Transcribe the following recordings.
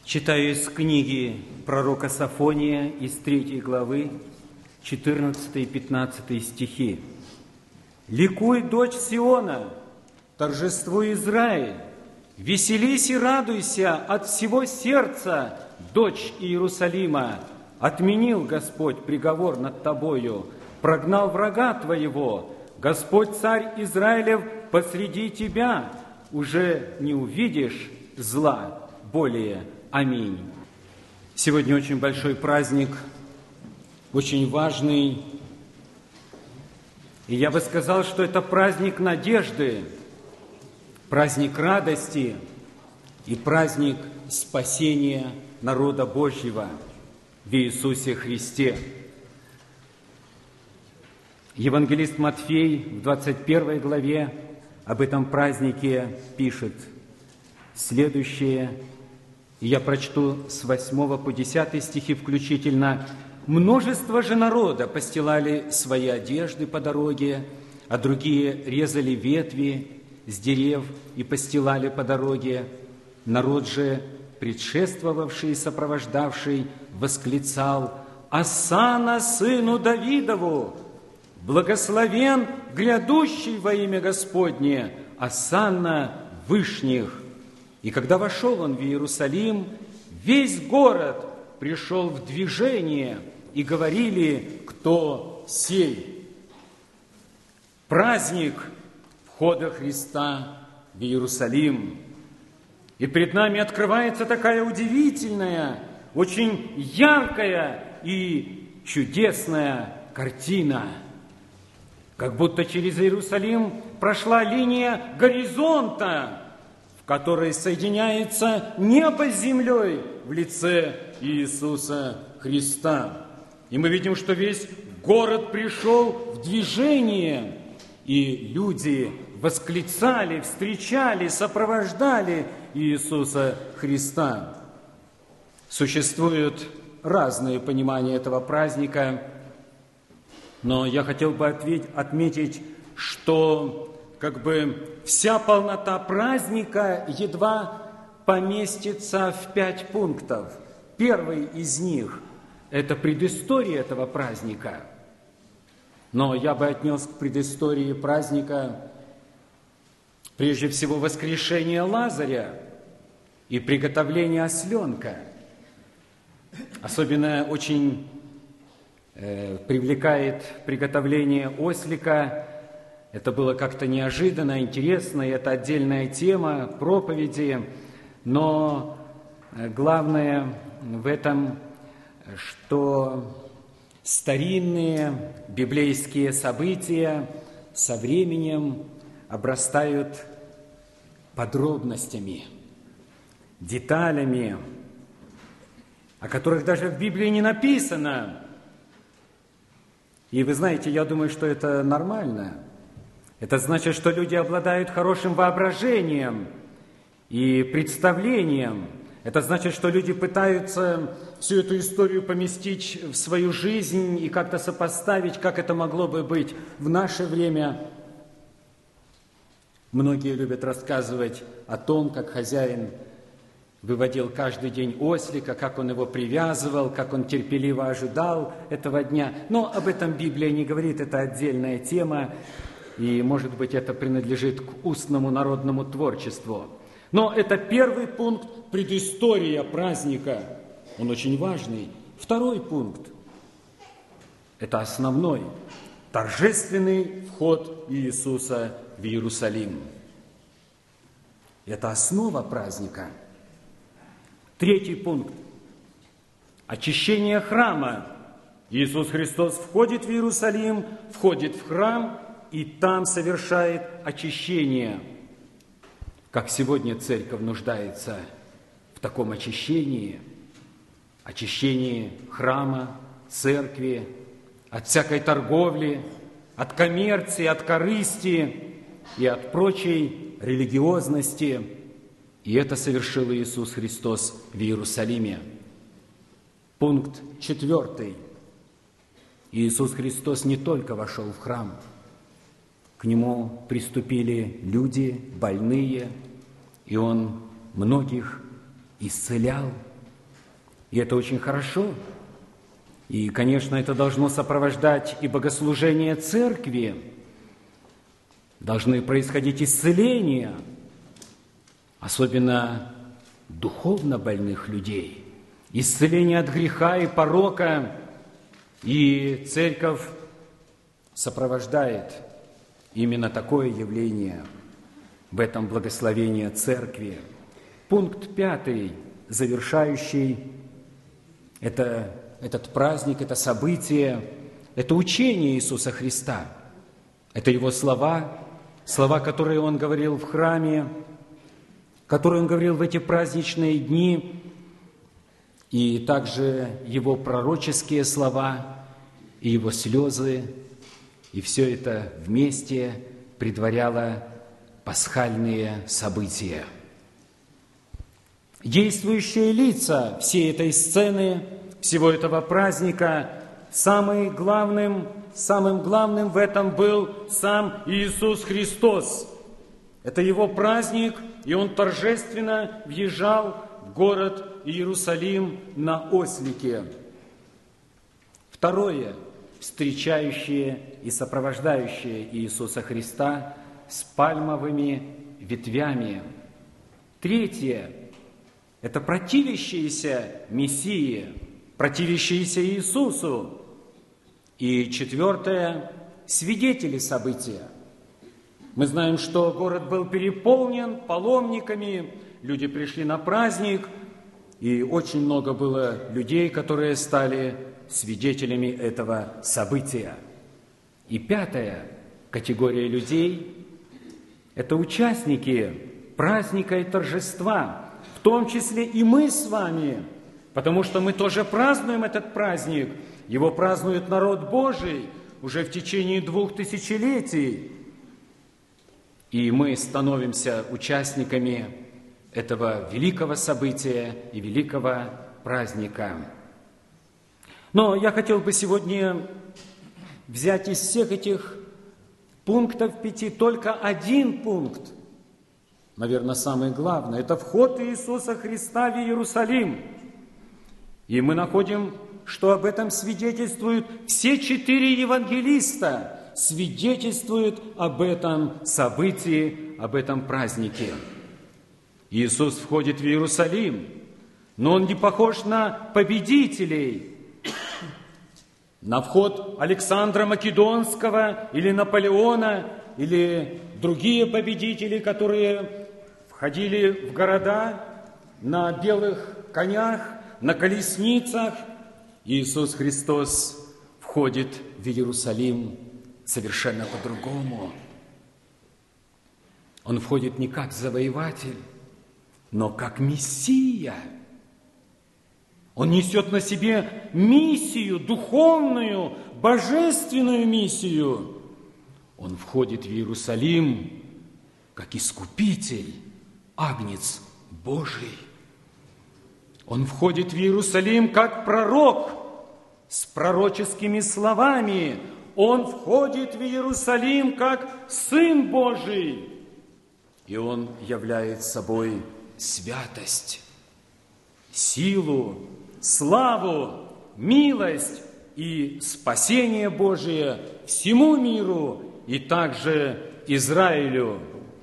Читаю из книги пророка Софония из 3 главы, 14 и 15 стихи. «Ликуй, дочь Сиона, торжествуй, Израиль, веселись и радуйся от всего сердца, дочь Иерусалима. Отменил Господь приговор над тобою, прогнал врага твоего. Господь, царь Израилев, посреди тебя. Уже не увидишь зла более. Аминь». Сегодня очень большой праздник, очень важный. И я бы сказал, что это праздник надежды, праздник радости и праздник спасения народа Божьего в Иисусе Христе. Евангелист Матфей в 21 главе об этом празднике пишет следующее. И я прочту с 8 по 10 стихи включительно. «Множество же народа постилали свои одежды по дороге, а другие резали ветви с дерев и постилали по дороге. Народ же, предшествовавший и сопровождавший, восклицал: „Осанна сыну Давидову! Благословен грядущий во имя Господне! Осанна вышних!“ И когда вошел он в Иерусалим, весь город пришел в движение, и говорили: „Кто сей?“ Праздник входа Христа в Иерусалим. И пред нами открывается такая удивительная, очень яркая и чудесная картина. Как будто через Иерусалим прошла линия горизонта, в которой соединяется небо с землей в лице Иисуса Христа. И мы видим, что весь город пришел в движение, и люди восклицали, встречали, сопровождали Иисуса Христа. Существуют разные понимания этого праздника, но я хотел бы отметить, что вся полнота праздника едва поместится в 5 пунктов. Первый из них – это предыстория этого праздника. Но я бы отнес к предыстории праздника прежде всего воскрешение Лазаря и приготовление осленка. Особенно очень привлекает приготовление ослика. Это было как-то неожиданно, интересно, и это отдельная тема проповеди. Но главное в этом, что старинные библейские события со временем обрастают подробностями, деталями, о которых даже в Библии не написано. И вы знаете, я думаю, что это нормально. Это значит, что люди обладают хорошим воображением и представлением. Это значит, что люди пытаются всю эту историю поместить в свою жизнь и как-то сопоставить, как это могло бы быть в наше время. Многие любят рассказывать о том, как хозяин выводил каждый день ослика, как он его привязывал, как он терпеливо ожидал этого дня. Но об этом Библия не говорит, это отдельная тема. И, может быть, это принадлежит к устному народному творчеству. Но это первый пункт – предыстория праздника. Он очень важный. Второй пункт – это основной – торжественный вход Иисуса в Иерусалим. Это основа праздника. Третий пункт – очищение храма. Иисус Христос входит в Иерусалим, входит в храм – и там совершает очищение. Как сегодня церковь нуждается в таком очищении, очищении храма, церкви, от всякой торговли, от коммерции, от корысти и от прочей религиозности. И это совершил Иисус Христос в Иерусалиме. Пункт 4. Иисус Христос не только вошел в храм, к Нему приступили люди, больные, и Он многих исцелял, И это очень хорошо. И, конечно, это должно сопровождать и богослужение церкви. Должны происходить исцеления, особенно духовно больных людей. Исцеление от греха и порока. И церковь сопровождает именно такое явление в этом благословении церкви. Пункт 5, завершающий этот праздник, это событие, это учение Иисуса Христа. Это Его слова, которые Он говорил в храме, которые Он говорил в эти праздничные дни, и также Его пророческие слова, и Его слезы, и все это вместе предваряло пасхальные события. Действующие лица всей этой сцены, всего этого праздника, самым главным в этом был сам Иисус Христос. Это Его праздник, и Он торжественно въезжал в город Иерусалим на ослике. Второе, встречающие и сопровождающие Иисуса Христа с пальмовыми ветвями. Третье, это противящиеся Мессии, противящиеся Иисусу. И четвертое, свидетели события. Мы знаем, что город был переполнен паломниками, люди пришли на праздник, и очень много было людей, которые стали свидетелями этого события. И пятая категория людей – это участники праздника и торжества, в том числе и мы с вами, потому что мы тоже празднуем этот праздник. Его празднует народ Божий уже в течение 2000 летий. И мы становимся участниками этого великого события и великого праздника. Но я хотел бы сегодня взять из всех этих пунктов 5 только один пункт, наверное, самый главный. Это вход Иисуса Христа в Иерусалим. И мы находим, что об этом свидетельствуют все 4 евангелиста, свидетельствуют об этом событии, об этом празднике. Иисус входит в Иерусалим, но Он не похож на победителей, на вход Александра Македонского или Наполеона, или другие победители, которые входили в города на белых конях, на колесницах. Иисус Христос входит в Иерусалим совершенно по-другому. Он входит не как завоеватель, но как Мессия. Он несет на себе миссию, духовную, божественную миссию. Он входит в Иерусалим как искупитель, агнец Божий. Он входит в Иерусалим как пророк с пророческими словами. Он входит в Иерусалим как Сын Божий. И Он являет собой святость, силу, славу, милость и спасение Божие всему миру и также Израилю.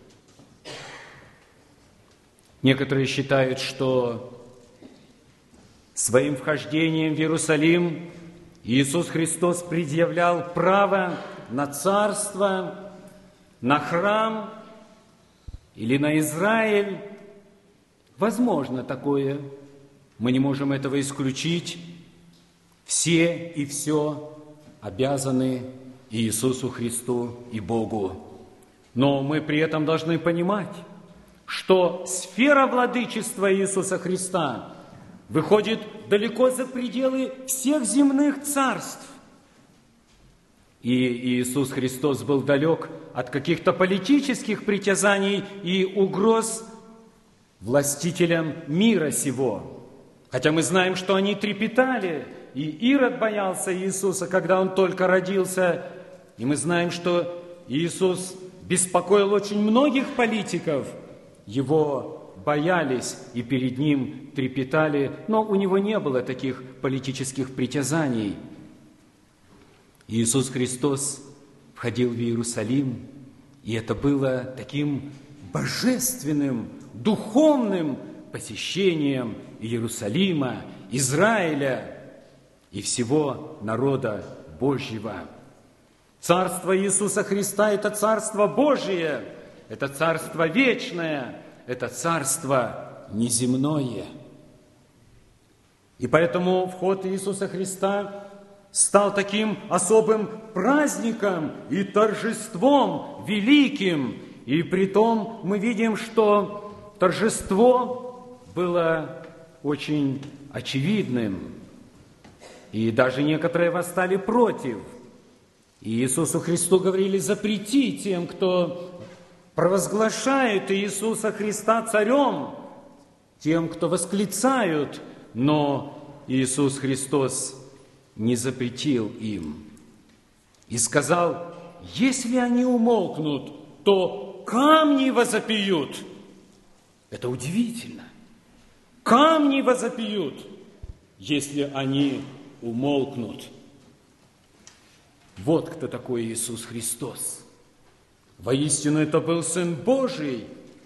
Некоторые считают, что своим вхождением в Иерусалим Иисус Христос предъявлял право на царство, на храм или на Израиль. Возможно такое. Мы не можем этого исключить. Все и все обязаны Иисусу Христу и Богу. Но мы при этом должны понимать, что сфера владычества Иисуса Христа выходит далеко за пределы всех земных царств. И Иисус Христос был далек от каких-то политических притязаний и угроз властителям мира сего. Хотя мы знаем, что они трепетали, и Ирод боялся Иисуса, когда Он только родился. И мы знаем, что Иисус беспокоил очень многих политиков Его боялись и перед ним трепетали, но у него не было таких политических притязаний. Иисус Христос входил в Иерусалим, и это было таким божественным, духовным посещением Иерусалима, Израиля и всего народа Божьего. Царство Иисуса Христа – это Царство Божие, это Царство вечное, это Царство неземное. И поэтому вход Иисуса Христа стал таким особым праздником и торжеством великим. И притом мы видим, что торжество было очень очевидным. И даже некоторые восстали против. И Иисусу Христу говорили: запрети тем, кто провозглашает Иисуса Христа царем, тем, кто восклицают, но Иисус Христос не запретил им. И сказал: если они умолкнут, то камни возопьют. Это удивительно. Камни возопьют, если они умолкнут. Вот кто такой Иисус Христос. Воистину, это был Сын Божий.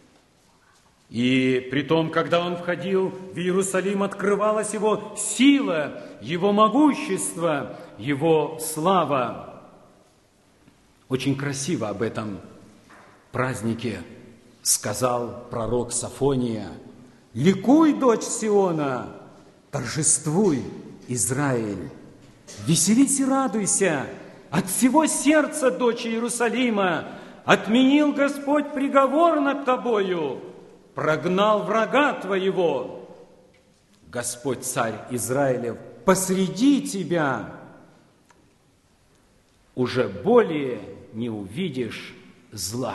И при том, когда Он входил в Иерусалим, открывалась Его сила, Его могущество, Его слава. Очень красиво об этом празднике сказал пророк Софония: «Ликуй, дочь Сиона, торжествуй, Израиль, веселись и радуйся от всего сердца, дочь Иерусалима, отменил Господь приговор над тобою, прогнал врага твоего. Господь, царь Израилев, посреди тебя, уже более не увидишь зла».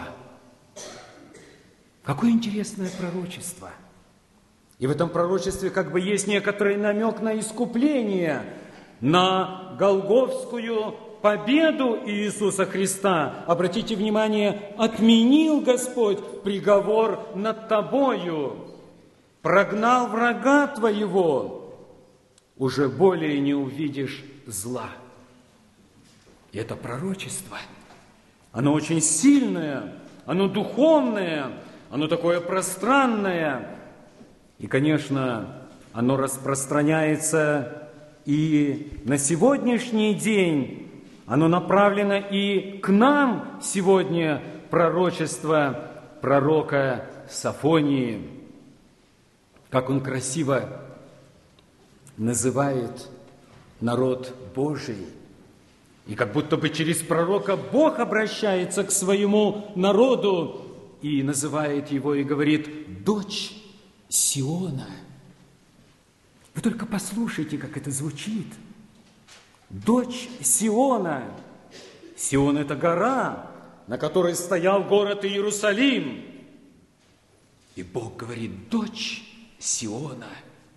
Какое интересное пророчество! И в этом пророчестве как бы есть некоторый намек на искупление, на голгофскую победу Иисуса Христа. Обратите внимание, отменил Господь приговор над тобою, прогнал врага твоего, уже более не увидишь зла. И это пророчество, оно очень сильное, оно духовное, оно такое пространное. И, конечно, оно распространяется и на сегодняшний день. Оно направлено и к нам сегодня, пророчество пророка Софонии. Как он красиво называет народ Божий. И как будто бы через пророка Бог обращается к своему народу и называет его и говорит: «Дочь Сиона». Вы только послушайте, как это звучит. Дочь Сиона. Сион – это гора, на которой стоял город Иерусалим. И Бог говорит: дочь Сиона.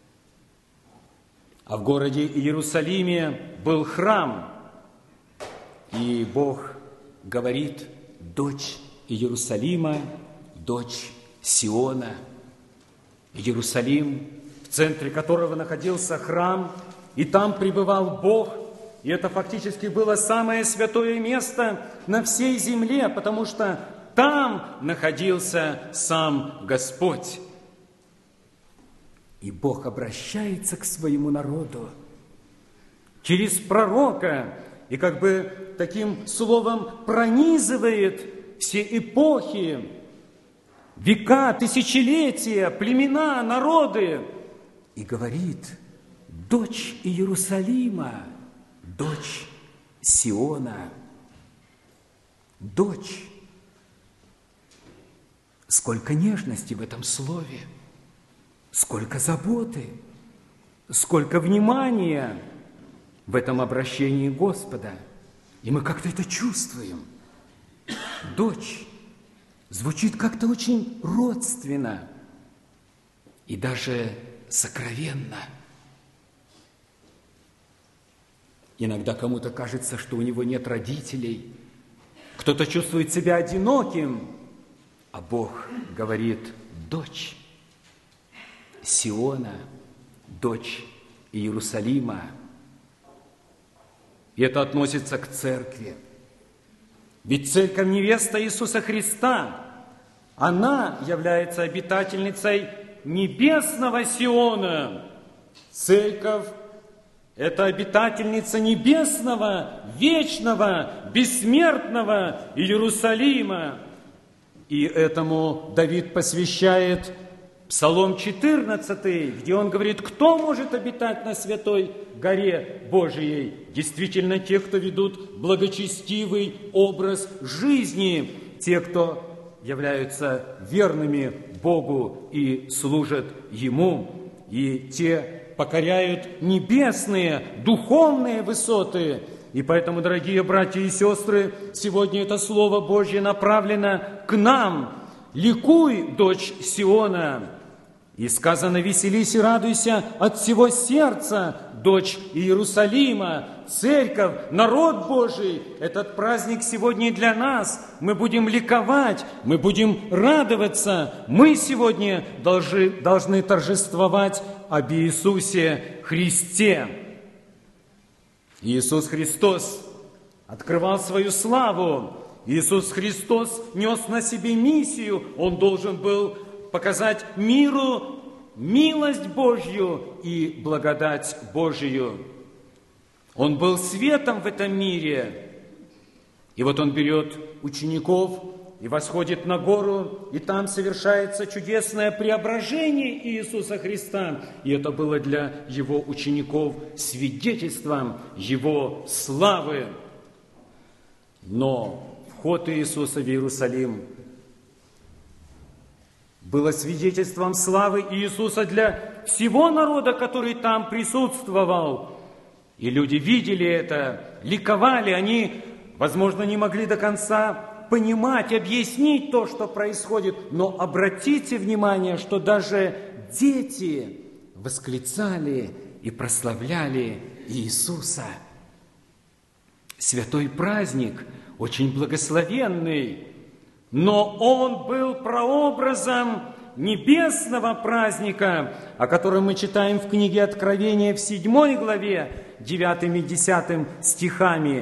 А в городе Иерусалиме был храм. И Бог говорит: дочь Иерусалима, дочь Сиона. Иерусалим, в центре которого находился храм, и там пребывал Бог. И это фактически было самое святое место на всей земле, потому что там находился сам Господь. И Бог обращается к своему народу через пророка и как бы таким словом пронизывает все эпохи, века, тысячелетия, племена, народы и говорит: дочь Иерусалима, дочь Сиона, дочь. Сколько нежности в этом слове, сколько заботы, сколько внимания в этом обращении Господа. И мы как-то это чувствуем. Дочь звучит как-то очень родственно и даже сокровенно. Иногда кому-то кажется, что у него нет родителей, кто-то чувствует себя одиноким, а Бог говорит: дочь Сиона, дочь Иерусалима. И это относится к церкви. Ведь церковь невеста Иисуса Христа, она является обитательницей небесного Сиона. Церковь – это обитательница небесного, вечного, бессмертного Иерусалима. И этому Давид посвящает Псалом 14, где он говорит: кто может обитать на святой горе Божией? Действительно, те, кто ведут благочестивый образ жизни, те, кто являются верными Богу и служат Ему, и те покоряют небесные, духовные высоты. И поэтому, дорогие братья и сестры, сегодня это Слово Божье направлено к нам. «Ликуй, дочь Сиона!» И сказано: «Веселись и радуйся от всего сердца, дочь Иерусалима». Церковь, народ Божий, этот праздник сегодня и для нас. Мы будем ликовать, мы будем радоваться. Мы сегодня должны торжествовать об Иисусе Христе. Иисус Христос открывал свою славу. Иисус Христос нес на себе миссию. Он должен был показать миру милость Божью и благодать Божию. Он был светом в этом мире. И вот он берет учеников и восходит на гору, и там совершается чудесное преображение Иисуса Христа. И это было для его учеников свидетельством его славы. Но вход Иисуса в Иерусалим было свидетельством славы Иисуса для всего народа, который там присутствовал. И люди видели это, ликовали. Они, возможно, не могли до конца понимать, объяснить то, что происходит. Но обратите внимание, что даже дети восклицали и прославляли Иисуса. Святой праздник, очень благословенный, но он был прообразом небесного праздника, о котором мы читаем в книге Откровения в 7 главе, 9 и 10 стихами.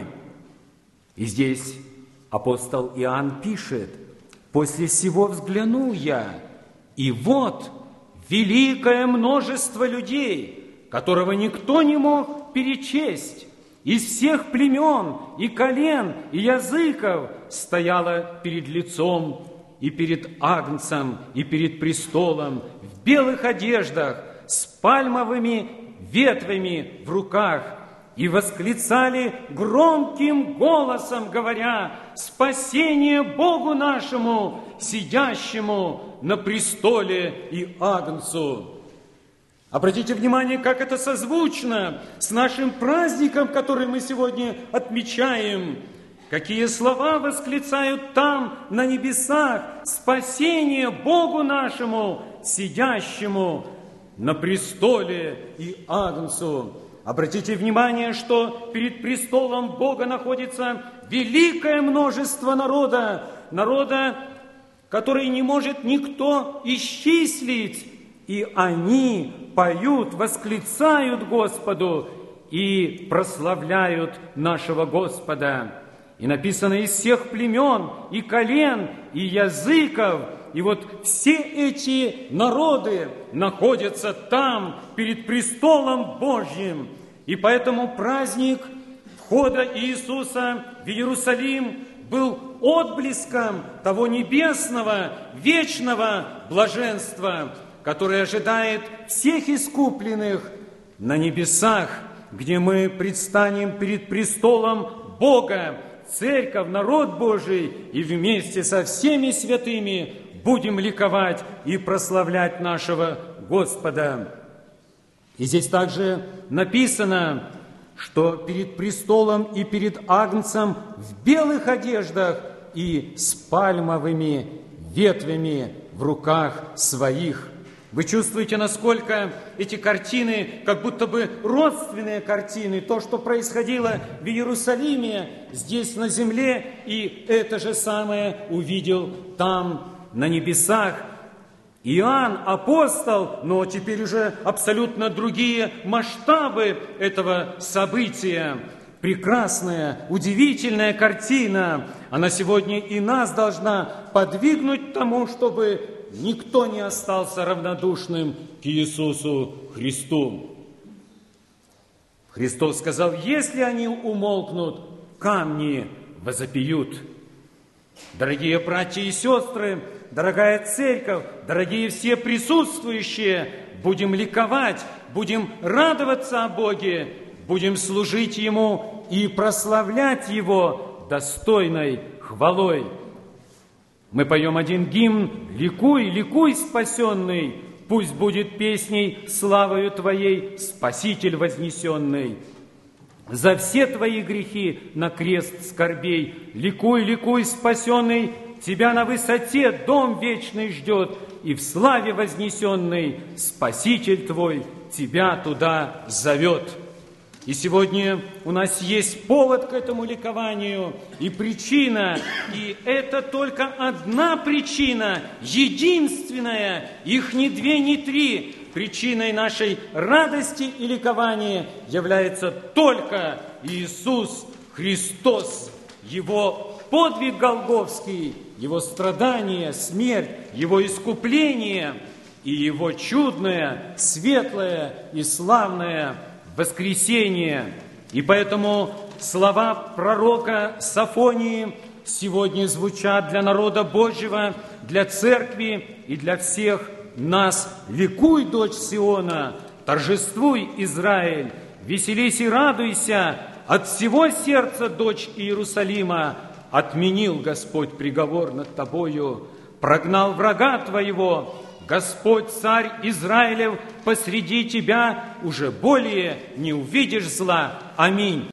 И здесь апостол Иоанн пишет: «После сего взглянул я, и вот великое множество людей, которого никто не мог перечесть, из всех племен и колен и языков, стояло перед лицом и перед Агнцем и перед престолом в белых одеждах с пальмовыми ветвями в руках, и восклицали громким голосом, говоря: спасение Богу нашему, сидящему на престоле и Агнцу». Обратите внимание, как это созвучно с нашим праздником, который мы сегодня отмечаем. Какие слова восклицают там, на небесах: спасение Богу нашему, сидящему на престоле и Агнцу. Обратите внимание, что перед престолом Бога находится великое множество народа, который не может никто исчислить. И они поют, восклицают Господу и прославляют нашего Господа. И написано: из всех племен и колен и языков. И вот все эти народы находятся там, перед престолом Божьим. И поэтому праздник входа Иисуса в Иерусалим был отблеском того небесного, вечного блаженства, которое ожидает всех искупленных на небесах, где мы предстанем перед престолом Бога, церковь, народ Божий, и вместе со всеми святыми будем ликовать и прославлять нашего Господа. И здесь также написано, что перед престолом и перед Агнцем в белых одеждах и с пальмовыми ветвями в руках своих. Вы чувствуете, насколько эти картины, как будто бы родственные картины, то, что происходило в Иерусалиме, здесь на земле, и это же самое увидел там, на небесах. Иоанн апостол, но теперь уже абсолютно другие масштабы этого события. Прекрасная, удивительная картина. Она сегодня и нас должна подвигнуть к тому, чтобы никто не остался равнодушным к Иисусу Христу. Христос сказал: если они умолкнут, камни возопьют. Дорогие братья и сестры, дорогая церковь, дорогие все присутствующие, будем ликовать, будем радоваться о Боге, будем служить Ему и прославлять Его достойной хвалой. Мы поем один гимн: «Ликуй, ликуй, спасенный, пусть будет песней славою Твоей, Спаситель вознесенный. За все Твои грехи на крест скорбей, ликуй, ликуй, спасенный, Тебя на высоте дом вечный ждет, и в славе вознесенный Спаситель Твой Тебя туда зовет». И сегодня у нас есть повод к этому ликованию и причина, и это только одна причина, единственная, их не две, не три. Причиной нашей радости и ликования является только Иисус Христос, Его подвиг голгофский, Его страдания, смерть, Его искупление и Его чудное, светлое и славное воскресение. И поэтому слова пророка Софонии сегодня звучат для народа Божьего, для церкви и для всех нас. «Ликуй, дочь Сиона, торжествуй, Израиль, веселись и радуйся, от всего сердца, дочь Иерусалима, отменил Господь приговор над тобою, прогнал врага твоего, Господь, царь Израилев, посреди тебя уже более не увидишь зла. Аминь».